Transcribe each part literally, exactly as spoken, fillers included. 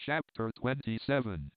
Chapter twenty-seven.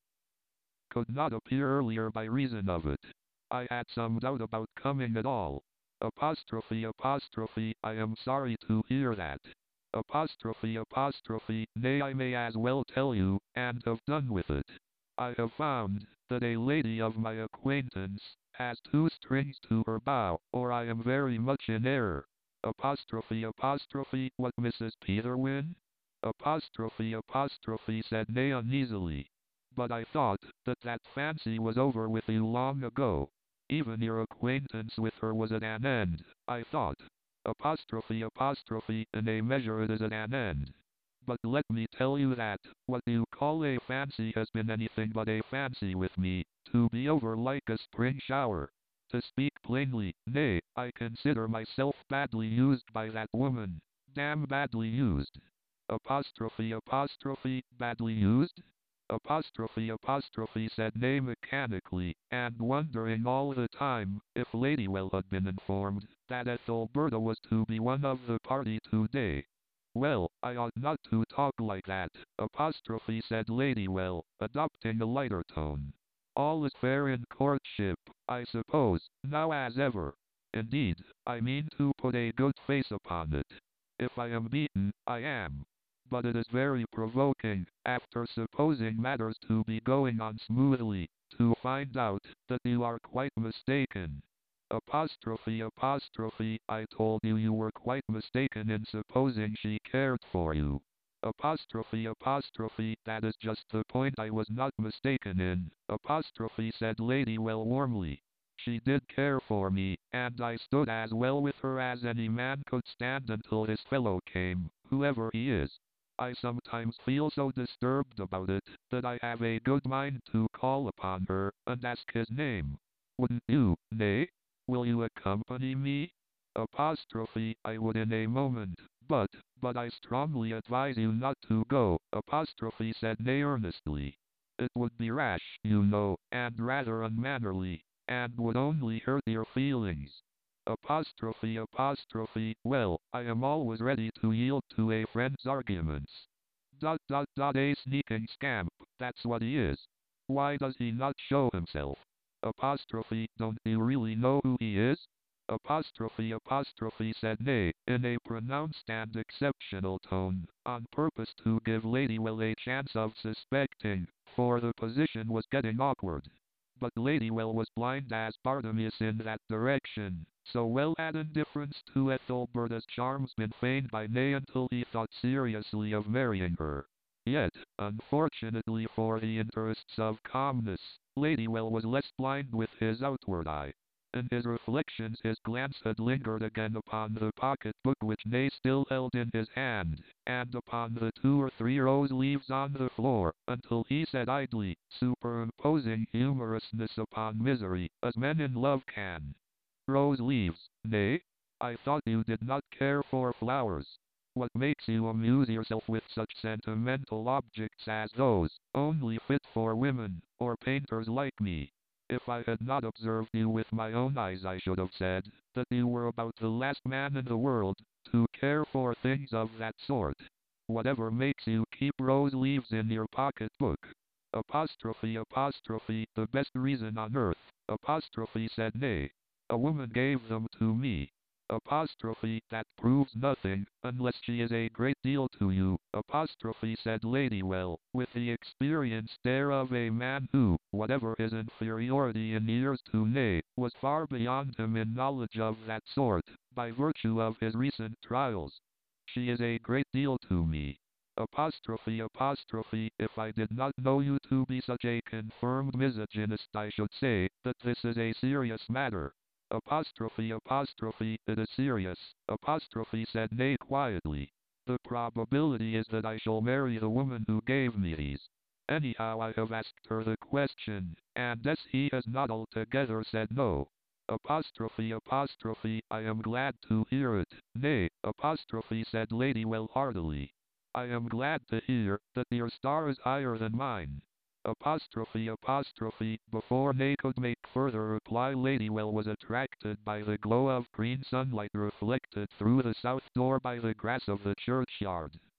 Could not appear earlier by reason of it. I had some doubt about coming at all. Apostrophe apostrophe I am sorry to hear that. Apostrophe apostrophe nay, I may as well tell you, and have done with it. I have found that a lady of my acquaintance has two strings to her bow, or I am very much in error. Apostrophe apostrophe what, Missus Peterwin? Apostrophe apostrophe said Nay uneasily. But I thought that that fancy was over with you long ago. Even your acquaintance with her was at an end, I thought. Apostrophe apostrophe in a measure it is at an end. But let me tell you that what you call a fancy has been anything but a fancy with me, to be over like a spring shower. To speak plainly, nay, I consider myself badly used by that woman. Damn badly used. Apostrophe apostrophe badly used? Apostrophe apostrophe said Nay mechanically, and wondering all the time if Ladywell had been informed that Ethelberta was to be one of the party today. Well, I ought not to talk like that, apostrophe said Ladywell, adopting a lighter tone. All is fair in courtship, I suppose, now as ever. Indeed, I mean to put a good face upon it. If I am beaten, I am. But it is very provoking, after supposing matters to be going on smoothly, to find out that you are quite mistaken. Apostrophe apostrophe I told you you were quite mistaken in supposing she cared for you. Apostrophe apostrophe that is just the point I was not mistaken in, apostrophe said Ladywell warmly. She did care for me, and I stood as well with her as any man could stand until his fellow came, whoever he is. I sometimes feel so disturbed about it, that I have a good mind to call upon her, and ask his name. Wouldn't you, Nay? Will you accompany me? Apostrophe, I would in a moment, but, but I strongly advise you not to go, apostrophe said Nay earnestly. It would be rash, you know, and rather unmannerly, and would only hurt your feelings. Apostrophe apostrophe well, I am always ready to yield to a friend's arguments. Dot dot dot a sneaking scamp, that's what he is. Why does he not show himself? Apostrophe don't you really know who he is? Apostrophe apostrophe said Nay, in a pronounced and exceptional tone, on purpose to give Ladywell a chance of suspecting, for the position was getting awkward. But Ladywell was blind as Bartimaeus in that direction, so well had indifference to Ethelberta's charms been feigned by Nay until he thought seriously of marrying her. Yet, unfortunately for the interests of calmness, Ladywell was less blind with his outward eye. In his reflections his glance had lingered again upon the pocket-book which Nay still held in his hand, and upon the two or three rose leaves on the floor, until he said idly, superimposing humorousness upon misery, as men in love can. Rose leaves, Nay? I thought you did not care for flowers. What makes you amuse yourself with such sentimental objects as those, only fit for women, or painters like me? If I had not observed you with my own eyes I should have said that you were about the last man in the world to care for things of that sort. Whatever makes you keep rose leaves in your pocket-book? Apostrophe apostrophe the best reason on earth, apostrophe said Nay. A woman gave them to me. Apostrophe that proves nothing, unless she is a great deal to you, apostrophe said Ladywell, with the experienced air of a man who, whatever his inferiority in years to Nay, was far beyond him in knowledge of that sort, by virtue of his recent trials. She is a great deal to me. Apostrophe apostrophe if I did not know you to be such a confirmed misogynist I should say that this is a serious matter. Apostrophe apostrophe it is serious, apostrophe said Nay quietly. The probability is that I shall marry the woman who gave me these. Anyhow I have asked her the question, and as he has not altogether said no. Apostrophe apostrophe I am glad to hear it, Nay, apostrophe said Ladywell heartily. I am glad to hear that your star is higher than mine. Apostrophe apostrophe before Nay could make further reply Ladywell was attracted by the glow of green sunlight reflected through the south door by the grass of the churchyard,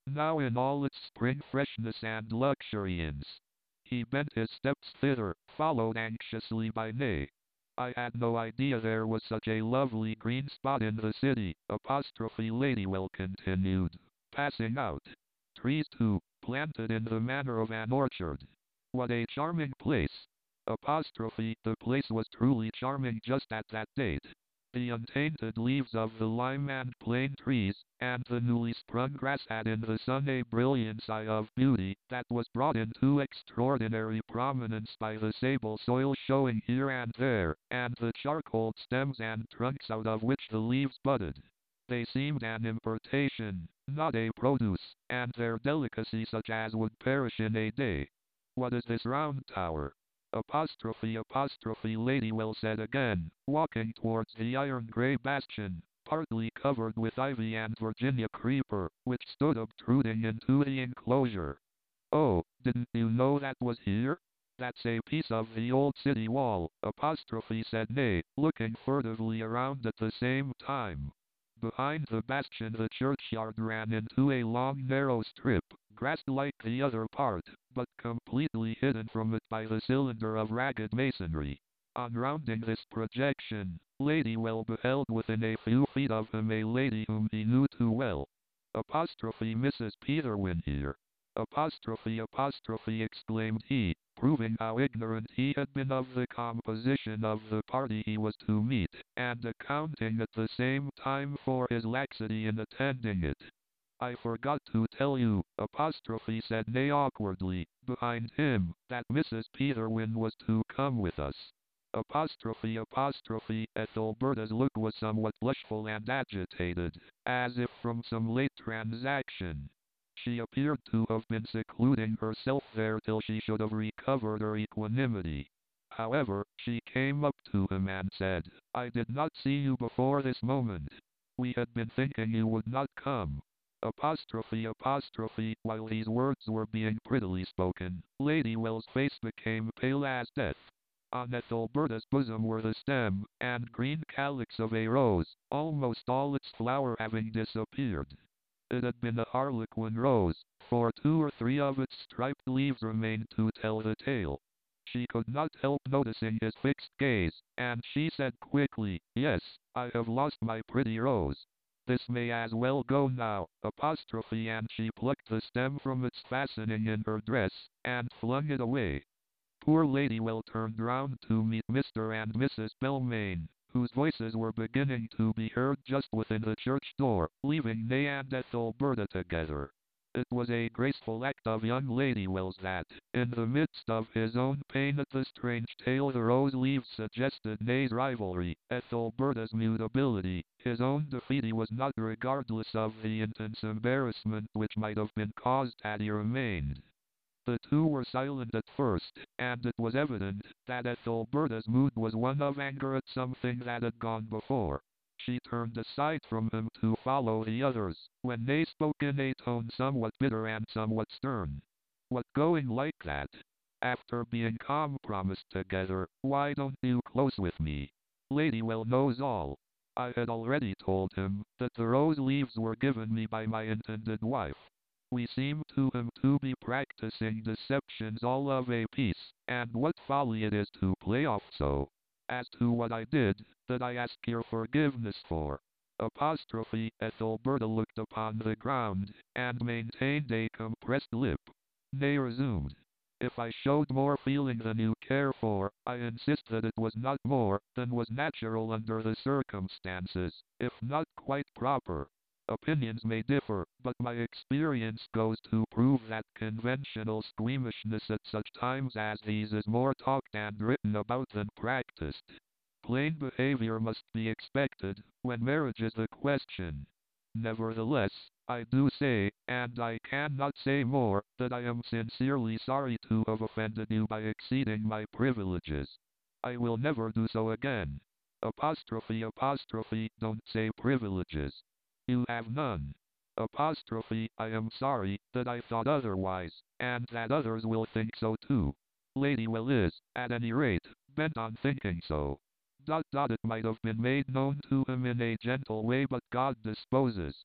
now in all its spring freshness and luxuriance. He bent his steps thither, followed anxiously by Nay. I had no idea there was such a lovely green spot in the city, apostrophe Ladywell continued, passing out. Trees too, planted in the manner of an orchard. What a charming place! Apostrophe, the place was truly charming just at that date. The untainted leaves of the lime and plane trees, and the newly sprung grass had in the sun a brilliancy of beauty that was brought into extraordinary prominence by the sable soil showing here and there, and the charcoal stems and trunks out of which the leaves budded. They seemed an importation, not a produce, and their delicacy such as would perish in a day. What is this round tower? Apostrophe apostrophe Ladywell said again, walking towards the iron grey bastion, partly covered with ivy and Virginia creeper, which stood obtruding into the enclosure. Oh, didn't you know that was here? That's a piece of the old city wall, apostrophe said Nay, looking furtively around at the same time. Behind the bastion the churchyard ran into a long narrow strip, grassed like the other part, but completely hidden from it by the cylinder of ragged masonry. On rounding this projection, Ladywell beheld within a few feet of him a lady whom he knew too well. Apostrophe Missus Peterwin here. Apostrophe apostrophe exclaimed he, proving how ignorant he had been of the composition of the party he was to meet, and accounting at the same time for his laxity in attending it. I forgot to tell you, apostrophe said Nay awkwardly, behind him, that Missus Peterwin was to come with us. Apostrophe apostrophe Ethelberta's look was somewhat blushful and agitated, as if from some late transaction. She appeared to have been secluding herself there till she should have recovered her equanimity. However, she came up to him and said, I did not see you before this moment. We had been thinking you would not come. Apostrophe apostrophe while these words were being prettily spoken, Ladywell's face became pale as death. On Ethelberta's bosom were the stem and green calyx of a rose, almost all its flower having disappeared. It had been a harlequin rose, for two or three of its striped leaves remained to tell the tale. She could not help noticing his fixed gaze, and she said quickly, Yes, I have lost my pretty rose. This may as well go now, apostrophe and she plucked the stem from its fastening in her dress, and flung it away. Poor Ladywell turned round to meet Mister and Missus Belmayne, whose voices were beginning to be heard just within the church door, leaving Nay and Ethelberta together. It was a graceful act of young Ladywell's that, in the midst of his own pain at the strange tale the rose leaves suggested Nay's rivalry, Ethelberta's mutability, his own defeat he was not regardless of the intense embarrassment which might have been caused had he remained. The two were silent at first, and it was evident that Ethelberta's mood was one of anger at something that had gone before. She turned aside from him to follow the others, when they spoke in a tone somewhat bitter and somewhat stern. What, going like that? After being compromised together, why don't you close with me? Ladywell knows all. I had already told him that the rose leaves were given me by my intended wife. We seem to him to be practicing deceptions all of a piece, and what folly it is to play off so. As to what I did, that I ask your forgiveness for. Apostrophe Ethelberta looked upon the ground, and maintained a compressed lip. Nay resumed. If I showed more feeling than you care for, I insist that it was not more than was natural under the circumstances, if not quite proper. Opinions may differ, but my experience goes to prove that conventional squeamishness at such times as these is more talked and written about than practiced. Plain behavior must be expected, when marriage is the question. Nevertheless, I do say, and I cannot say more, that I am sincerely sorry to have offended you by exceeding my privileges. I will never do so again. Apostrophe apostrophe, don't say privileges. You have none. Apostrophe, I am sorry that I thought otherwise, and that others will think so too. Ladywell is, at any rate, bent on thinking so. Dot dot it might have been made known to him in a gentle way, but God disposes.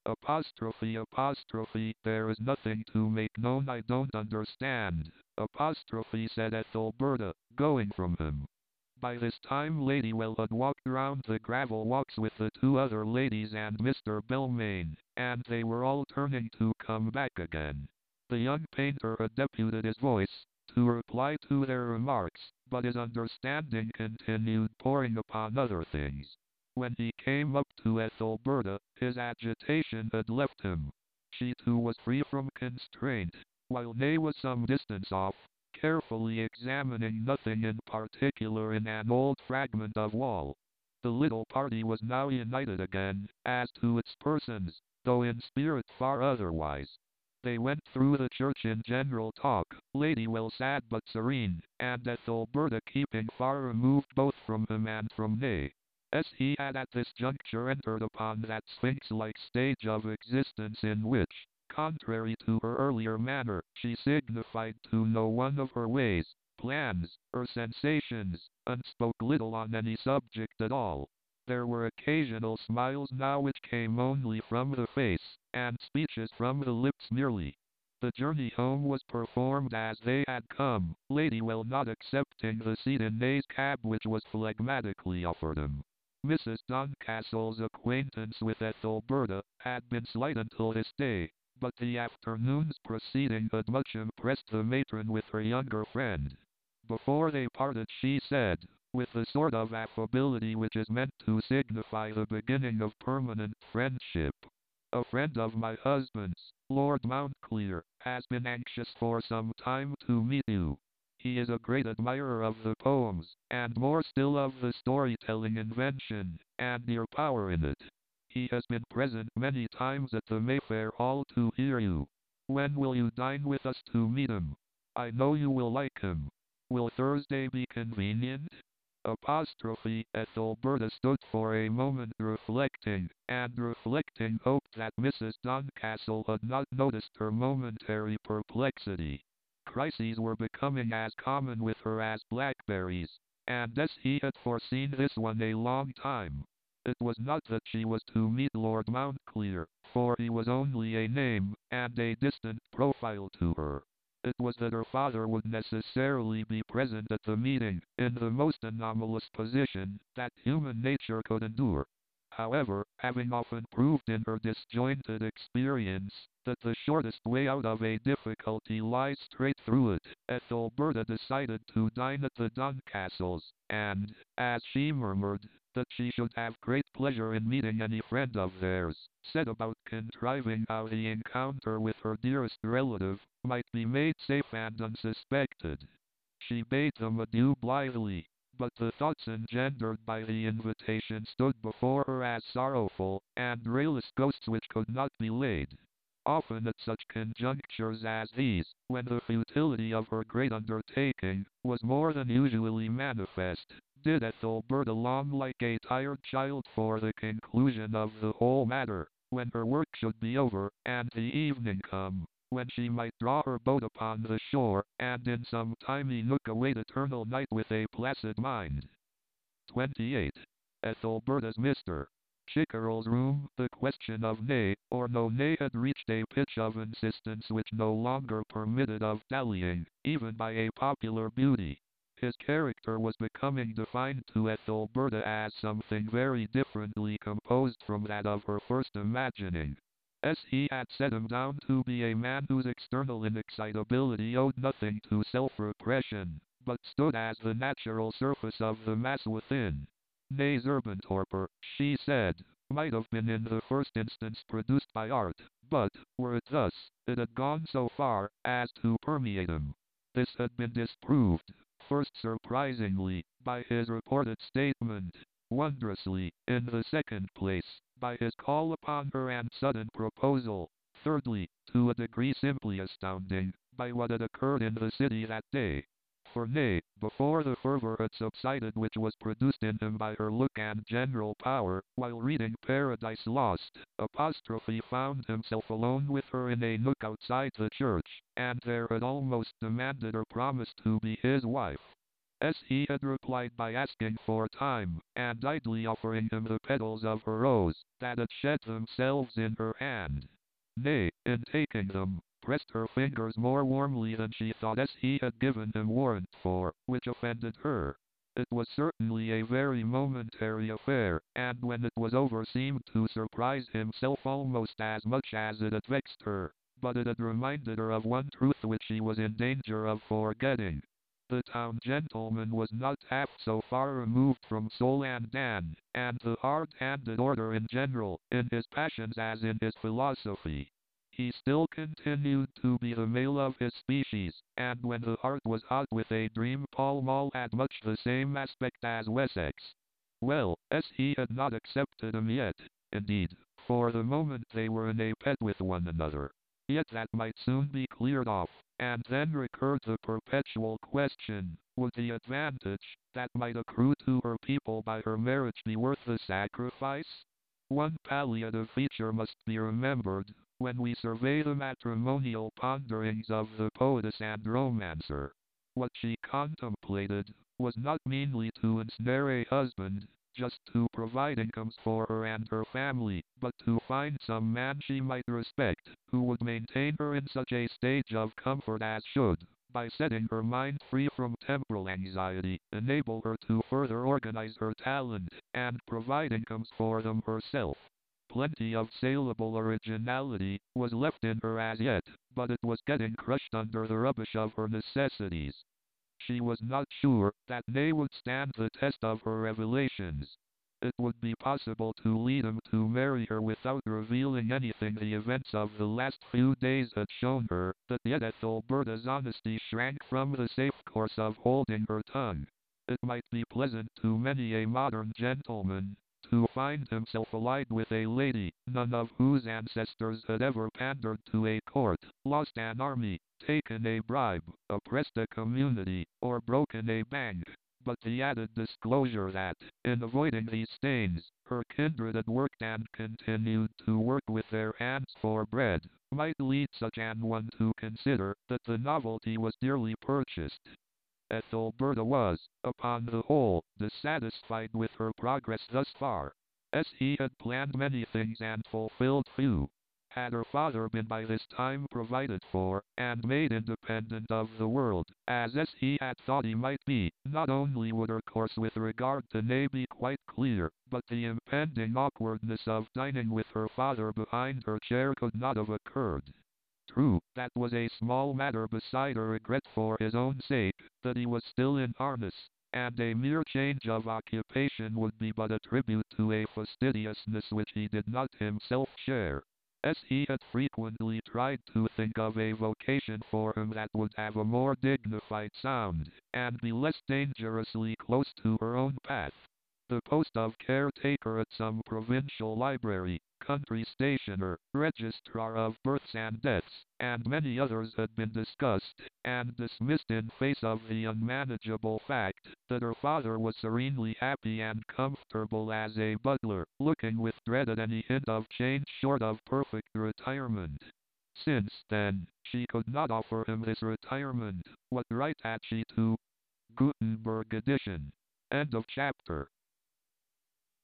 Apostrophe apostrophe, there is nothing to make known I don't understand. Apostrophe, said Ethelberta, going from him. By this time Lady Well had walked round the gravel walks with the two other ladies and Mister Belmain, and they were all turning to come back again. The young painter had deputed his voice to reply to their remarks, but his understanding continued poring upon other things. When he came up to Ethelberta, his agitation had left him. She too was free from constraint, while Ney was some distance off, carefully examining nothing in particular in an old fragment of wall. The little party was now united again, as to its persons, though in spirit far otherwise. They went through the church in general talk, Lady Well sad but serene, and Ethelberta keeping far removed both from him and from Ney. As he had at this juncture entered upon that sphinx-like stage of existence in which, contrary to her earlier manner, she signified to no one of her ways, plans, or sensations, and spoke little on any subject at all. There were occasional smiles now which came only from the face, and speeches from the lips merely. The journey home was performed as they had come, Lady Well not accepting the seat in Ney's cab which was phlegmatically offered him. Missus Duncastle's acquaintance with Ethelberta had been slight until this day, but the afternoon's proceeding had much impressed the matron with her younger friend. Before they parted she said, with the sort of affability which is meant to signify the beginning of permanent friendship, "A friend of my husband's, Lord Mountclear, has been anxious for some time to meet you. He is a great admirer of the poems, and more still of the storytelling invention, and your power in it. He has been present many times at the Mayfair Hall to hear you. When will you dine with us to meet him? I know you will like him. Will Thursday be convenient?" Apostrophe Ethelberta stood for a moment reflecting, and reflecting hoped that Missus Duncastle had not noticed her momentary perplexity. Crises were becoming as common with her as blackberries, and as he had foreseen this one a long time. It was not that she was to meet Lord Mountclear, for he was only a name, and a distant profile to her. It was that her father would necessarily be present at the meeting, in the most anomalous position that human nature could endure. However, having often proved in her disjointed experience that the shortest way out of a difficulty lies straight through it, Ethelberta decided to dine at the Duncastles, and, as she murmured, that she should have great pleasure in meeting any friend of theirs, set about contriving how the encounter with her dearest relative might be made safe and unsuspected. She bade them adieu blithely, but the thoughts engendered by the invitation stood before her as sorrowful and rayless ghosts which could not be laid. Often at such conjunctures as these, when the futility of her great undertaking was more than usually manifest, did Ethelberta long like a tired child for the conclusion of the whole matter, when her work should be over, and the evening come, when she might draw her boat upon the shore, and in some tiny nook await eternal night with a placid mind. twenty-eight. Ethelberta's Mister Chickerell's room. The question of nay or no nay had reached a pitch of insistence which no longer permitted of dallying, even by a popular beauty. His character was becoming defined to Ethelberta as something very differently composed from that of her first imagining. As he had set him down to be a man whose external inexcitability owed nothing to self-repression, but stood as the natural surface of the mass within. Ney's Urbantorper, she said, might have been in the first instance produced by art, but, were it thus, it had gone so far as to permeate him. This had been disproved, first surprisingly, by his reported statement, wondrously, in the second place, by his call upon her and sudden proposal, thirdly, to a degree simply astounding, by what had occurred in the city that day. For Ney, before the fervor had subsided which was produced in him by her look and general power, while reading Paradise Lost, Apostrophe found himself alone with her in a nook outside the church, and there had almost demanded her promise to be his wife. As he had replied by asking for time, and idly offering him the petals of her rose, that had shed themselves in her hand. Nay, in taking them, pressed her fingers more warmly than she thought as he had given him warrant for, which offended her. It was certainly a very momentary affair, and when it was over seemed to surprise himself almost as much as it had vexed her, but it had reminded her of one truth which she was in danger of forgetting. The town gentleman was not half so far removed from Sol and Dan, and the hard-handed order in general, in his passions as in his philosophy. He still continued to be the male of his species, and when the heart was hot with a dream Pall Mall had much the same aspect as Wessex. Well, as he had not accepted him yet, indeed, for the moment they were in a pet with one another. Yet that might soon be cleared off, and then recurred the perpetual question, would the advantage that might accrue to her people by her marriage be worth the sacrifice? One palliative feature must be remembered, when we survey the matrimonial ponderings of the poetess and romancer. What she contemplated was not meanly to ensnare a husband, just to provide incomes for her and her family, but to find some man she might respect, who would maintain her in such a stage of comfort as should, by setting her mind free from temporal anxiety, enable her to further organize her talent, and provide incomes for them herself. Plenty of saleable originality was left in her as yet, but it was getting crushed under the rubbish of her necessities. She was not sure that they would stand the test of her revelations. It would be possible to lead him to marry her without revealing anything. The events of the last few days had shown her that yet Ethelberta's honesty shrank from the safe course of holding her tongue. It might be pleasant to many a modern gentleman to find himself allied with a lady, none of whose ancestors had ever pandered to a court, lost an army, taken a bribe, oppressed a community, or broken a bank. But the added disclosure that, in avoiding these stains, her kindred had worked and continued to work with their hands for bread, might lead such an one to consider that the novelty was dearly purchased. Ethelberta was, upon the whole, dissatisfied with her progress thus far. As he had planned many things and fulfilled few. Had her father been by this time provided for, and made independent of the world, as as he had thought he might be, not only would her course with regard to Nay be quite clear, but the impending awkwardness of dining with her father behind her chair could not have occurred. True, that was a small matter beside a regret for his own sake, that he was still in harness, and a mere change of occupation would be but a tribute to a fastidiousness which he did not himself share. As he had frequently tried to think of a vocation for him that would have a more dignified sound, and be less dangerously close to her own path. The post of caretaker at some provincial library, country stationer, registrar of births and deaths, and many others had been discussed, and dismissed in face of the unmanageable fact that her father was serenely happy and comfortable as a butler, looking with dread at any hint of change short of perfect retirement. Since, then, she could not offer him this retirement, what right had she to? Gutenberg edition. End of chapter.